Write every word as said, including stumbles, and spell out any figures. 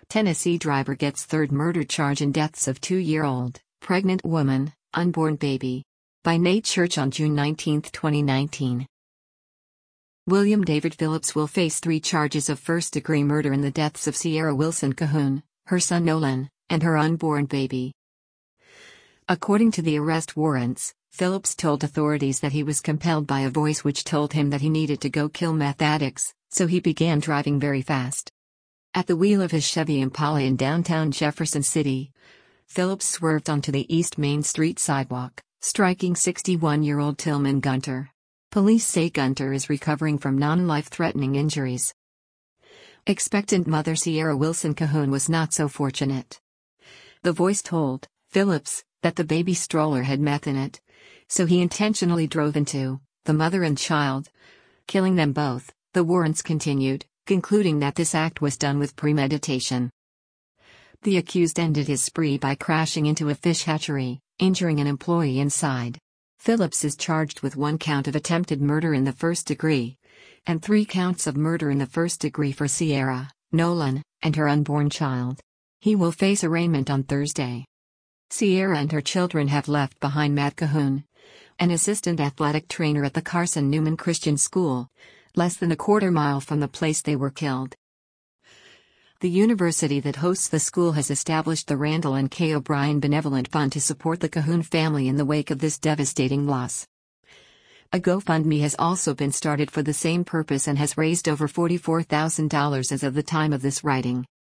Tennessee driver gets third murder charge in deaths of two-year-old, pregnant woman, unborn baby. By Nate Church on June nineteenth, twenty nineteen. William David Phillips will face three charges of first-degree murder in the deaths of Sierra Wilson Cahoon, her son Nolan, and her unborn baby. According to the arrest warrants, Phillips told authorities that he was compelled by a voice which told him that he needed to go kill meth addicts, so he began driving very fast. At the wheel of his Chevy Impala in downtown Jefferson City, Phillips swerved onto the East Main Street sidewalk, striking sixty-one-year-old Tillman Gunter. Police say Gunter is recovering from non-life-threatening injuries. Expectant mother Sierra Wilson Cahoon was not so fortunate. The voice told Phillips that the baby stroller had meth in it, so he intentionally drove into the mother and child, killing them both, the warrants continued, concluding that this act was done with premeditation. The accused ended his spree by crashing into a fish hatchery, injuring an employee inside. Phillips is charged with one count of attempted murder in the first degree, and three counts of murder in the first degree for Sierra, Nolan, and her unborn child. He will face arraignment on Thursday. Sierra and her children have left behind Matt Cahoon, an assistant athletic trainer at the Carson Newman Christian School, less than a quarter mile from the place they were killed. The university that hosts the school has established the Randall and Kay O'Brien Benevolent Fund to support the Cahoon family in the wake of this devastating loss. A GoFundMe has also been started for the same purpose and has raised over forty-four thousand dollars as of the time of this writing.